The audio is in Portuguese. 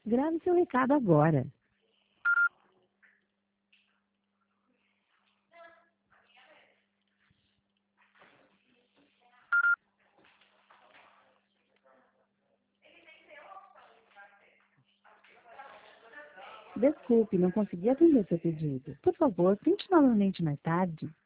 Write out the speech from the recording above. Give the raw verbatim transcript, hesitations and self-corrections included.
Grave seu recado agora. Desculpe, não consegui atender seu pedido. Por favor, tente novamente mais tarde.